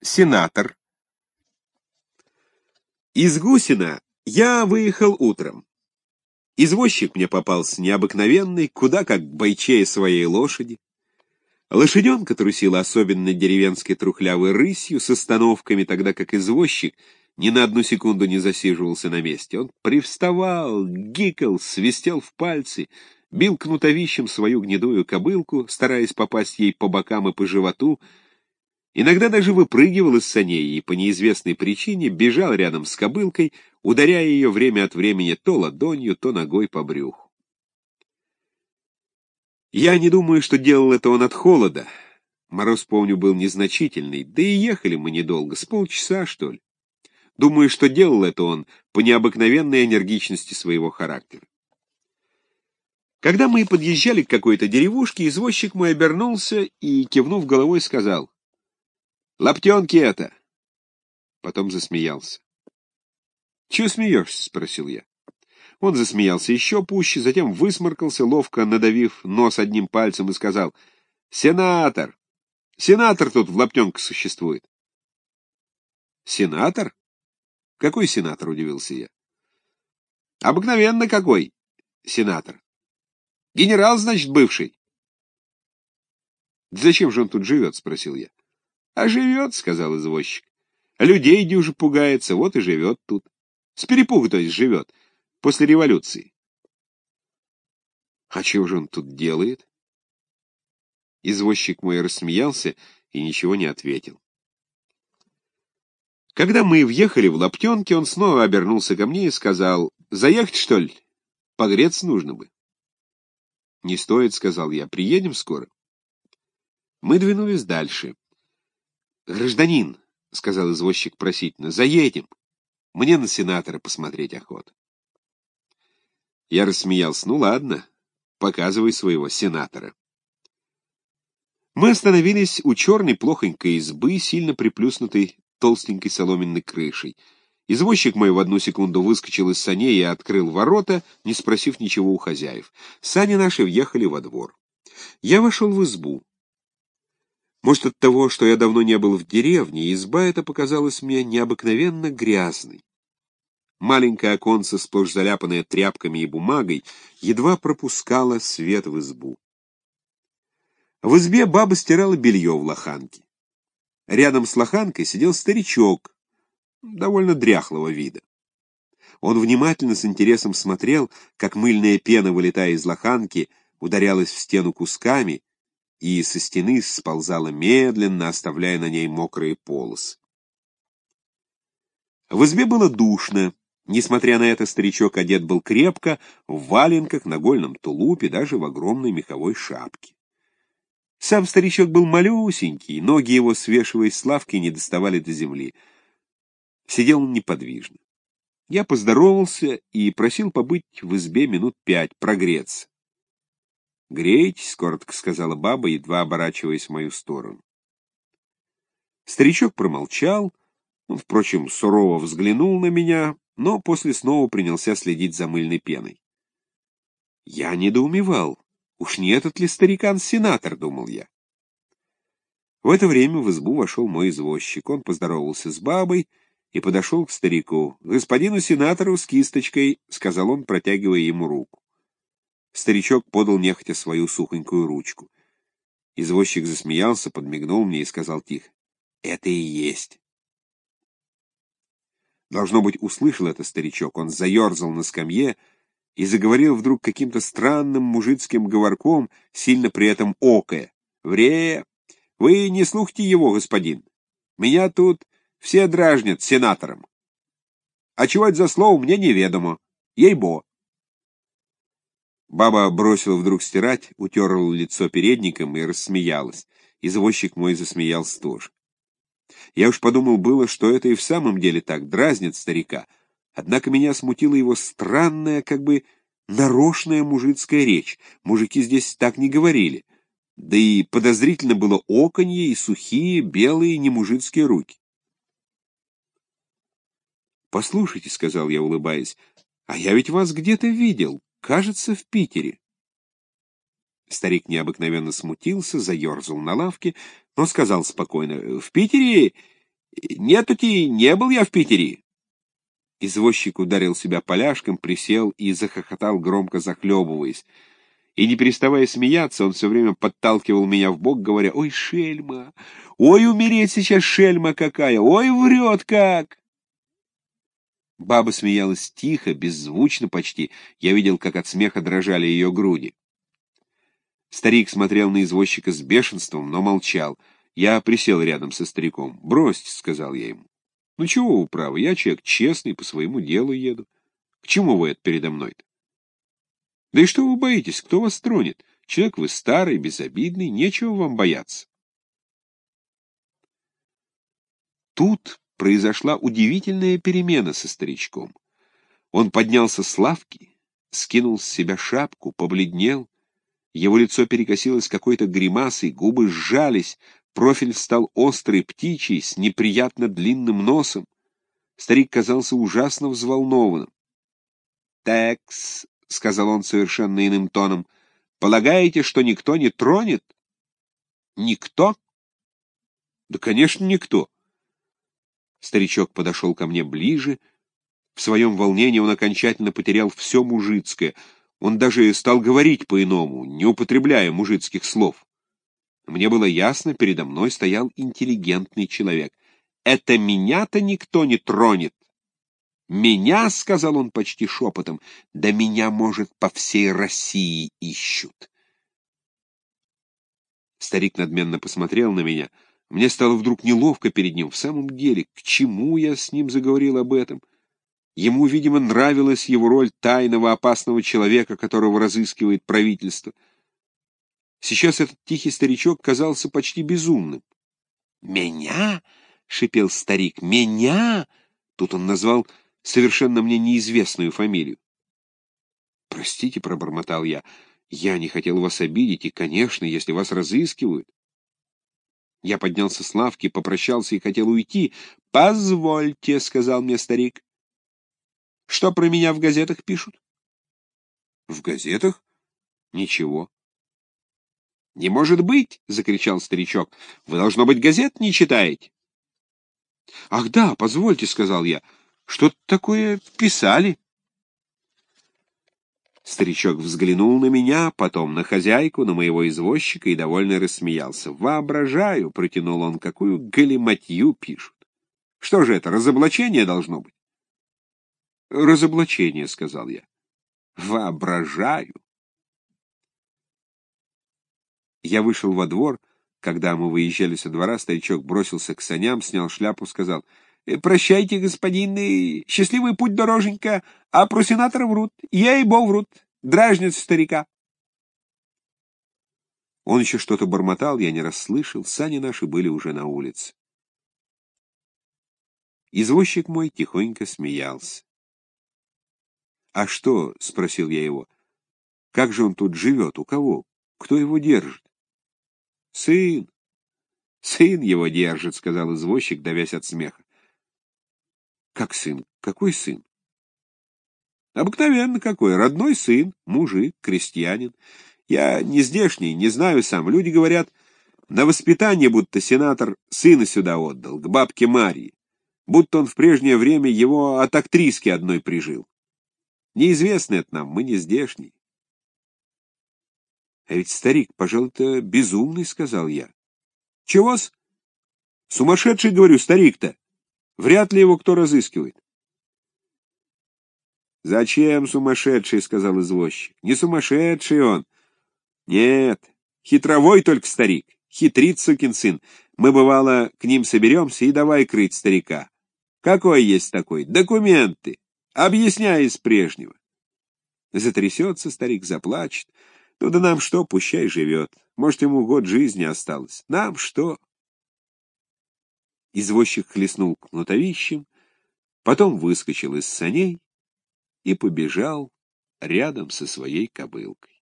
Сенатор. Из Гусина я выехал утром. Извозчик мне попался необыкновенный, куда как бойчее своей лошади. Лошаденка трусила особенно деревенской трухлявой рысью с остановками, тогда как извозчик ни на одну секунду не засиживался на месте. Он привставал, гикал, свистел в пальцы, бил кнутовищем свою гнедую кобылку, стараясь попасть ей по бокам и по животу, иногда даже выпрыгивал из саней и по неизвестной причине бежал рядом с кобылкой, ударяя ее время от времени то ладонью, то ногой по брюху. Я не думаю, что делал это он от холода. Мороз, помню, был незначительный, да и ехали мы недолго, с полчаса, что ли. Думаю, что делал это он по необыкновенной энергичности своего характера. Когда мы подъезжали к какой-то деревушке, извозчик мой обернулся и, кивнув головой, сказал: «Лаптенки это!» Потом засмеялся. «Чего смеешься?» — спросил я. Он засмеялся еще пуще, затем высморкался, ловко надавив нос одним пальцем, и сказал: «Сенатор! Сенатор тут в лаптенках существует». «Сенатор? Какой сенатор?» — удивился я. «Обыкновенно какой сенатор. Генерал, значит, бывший». «Зачем же он тут живет?» — спросил я. «А живет, — сказал извозчик. Людей дюже пугается, вот и живет тут. С перепугу, то есть, живет. После революции». «А чего же он тут делает?» Извозчик мой рассмеялся и ничего не ответил. Когда мы въехали в Лаптенки, он снова обернулся ко мне и сказал: «Заехать, что ли? Погреться нужно бы». «Не стоит, — сказал я, — приедем скоро». Мы двинулись дальше. «Гражданин, — сказал извозчик просительно, — заедем. Мне на сенатора посмотреть охота». Я рассмеялся. «Ну ладно, показывай своего сенатора». Мы остановились у черной плохонькой избы, сильно приплюснутой толстенькой соломенной крышей. Извозчик мой в одну секунду выскочил из саней и открыл ворота, не спросив ничего у хозяев. Сани наши въехали во двор. Я вошел в избу. Может, от того, что я давно не был в деревне, изба эта показалась мне необыкновенно грязной. Маленькое оконце, сплошь заляпанное тряпками и бумагой, едва пропускало свет в избу. В избе баба стирала белье в лоханке. Рядом с лоханкой сидел старичок, довольно дряхлого вида. Он внимательно, с интересом смотрел, как мыльная пена, вылетая из лоханки, ударялась в стену кусками и со стены сползала медленно, оставляя на ней мокрые полосы. В избе было душно. Несмотря на это, старичок одет был крепко, в валенках, нагольном тулупе, даже в огромной меховой шапке. Сам старичок был малюсенький, ноги его, свешиваясь с лавки, не доставали до земли. Сидел он неподвижно. Я поздоровался и просил побыть в избе минут 5, прогреться. «Грейтесь», — коротко сказала баба, едва оборачиваясь в мою сторону. Старичок промолчал, он, впрочем, сурово взглянул на меня, но после снова принялся следить за мыльной пеной. Я недоумевал. Уж не этот ли старикан-сенатор, думал я. В это время в избу вошел мой извозчик. Он поздоровался с бабой и подошел к старику. «Господину сенатору с кисточкой», — сказал он, протягивая ему руку. Старичок подал нехотя свою сухонькую ручку. Извозчик засмеялся, подмигнул мне и сказал тихо: «Это и есть». Должно быть, услышал это старичок. Он заерзал на скамье и заговорил вдруг каким-то странным мужицким говорком, сильно при этом окая. Вы не слухайте его, господин. Меня тут все дразнят сенатором. А чего это за слово, мне неведомо. Ей-бо». Баба бросила вдруг стирать, утерла лицо передником и рассмеялась. Извозчик мой засмеялся тоже. Я уж подумал было, что это и в самом деле так, дразнит старика. Однако меня смутила его странная, как бы нарочная мужицкая речь. Мужики здесь так не говорили. Да и подозрительно было оканье и сухие, белые, немужицкие руки. «Послушайте, — сказал я, улыбаясь, — а я ведь вас где-то видел, кажется, в Питере». Старик необыкновенно смутился, заерзал на лавке, но сказал спокойно: «В Питере Нет-таки, не был я в Питере. Извозчик ударил себя поляшком, присел и захохотал, громко захлебываясь. И, не переставая смеяться, он все время подталкивал меня в бок, говоря: «Ой, шельма! Ой, умереть сейчас, шельма какая! Ой, врет как!» Баба смеялась тихо, беззвучно почти. Я видел, как от смеха дрожали ее груди. Старик смотрел на извозчика с бешенством, но молчал. Я присел рядом со стариком. «Бросьте», — сказал я ему. «Ну чего вы правы, я человек честный, по своему делу еду. К чему вы это передо мной-то? Да и что вы боитесь, кто вас тронет? Человек вы старый, безобидный, нечего вам бояться». Тут произошла удивительная перемена со старичком. Он поднялся с лавки, скинул с себя шапку, побледнел. Его лицо перекосилось какой-то гримасой, губы сжались, профиль стал острый, птичий, с неприятно длинным носом. Старик казался ужасно взволнованным. «Так-с», — сказал он совершенно иным тоном, — «полагаете, что никто не тронет?» «Никто?» «Да, конечно, никто». Старичок подошел ко мне ближе. В своем волнении он окончательно потерял все мужицкое. Он даже стал говорить по-иному, не употребляя мужицких слов. Мне было ясно, передо мной стоял интеллигентный человек. «Это меня-то никто не тронет!» «Меня, — сказал он почти шепотом, — да меня, может, по всей России ищут». Старик надменно посмотрел на меня. Мне стало вдруг неловко перед ним. В самом деле, к чему я с ним заговорил об этом? Ему, видимо, нравилась его роль тайного опасного человека, которого разыскивает правительство. Сейчас этот тихий старичок казался почти безумным. «Меня?» — шипел старик. «Меня?» Тут он назвал совершенно мне неизвестную фамилию. «Простите», — пробормотал я, — «я не хотел вас обидеть, и, конечно, если вас разыскивают». Я поднялся с лавки, попрощался и хотел уйти. «Позвольте», — сказал мне старик. «Что про меня в газетах пишут?» «В газетах? Ничего». «Не может быть!» — закричал старичок. «Вы, должно быть, газет не читаете?» «Ах да, позвольте», — сказал я. «Что-то такое писали». Старичок взглянул на меня, потом на хозяйку, на моего извозчика и довольно рассмеялся. «Воображаю», — протянул он, — «какую галиматью пишут. Что же это, разоблачение должно быть?» «Разоблачение», — сказал я. «Воображаю». Я вышел во двор. Когда мы выезжали со двора, старичок бросился к саням, снял шляпу, сказал: «Прощайте, господин, счастливый путь, дороженька, а про сенатора врут, ей-богу врут, дразнят старика». Он еще что-то бормотал, я не расслышал, сани наши были уже на улице. Извозчик мой тихонько смеялся. «А что?» — спросил я его. «Как же он тут живет? У кого? Кто его держит?» «Сын. Сын его держит», — сказал извозчик, давясь от смеха. «Как сын? Какой сын?» «Обыкновенно какой. Родной сын, мужик, крестьянин. Я не здешний, не знаю сам. Люди говорят, на воспитание будто сенатор сына сюда отдал, к бабке Марье. Будто он в прежнее время его от актриски одной прижил. Неизвестно это нам, мы не здешние». «А ведь старик, пожалуй-то, безумный», — сказал я. «Чего-с? Сумасшедший, говорю, старик-то. Вряд ли его кто разыскивает». «Зачем сумасшедший?» — сказал извозчик. «Не сумасшедший он. Нет, хитровой только старик. Хитрит, сукин сын. Мы, бывало, к ним соберемся и давай крыть старика. Какой есть такой? Документы. Объясняй из прежнего». Затрясется старик, заплачет. Ну да нам что, пущай живет. Может, ему год жизни осталось. Нам что? Извозчик хлестнул кнутовищем, потом выскочил из саней и побежал рядом со своей кобылкой.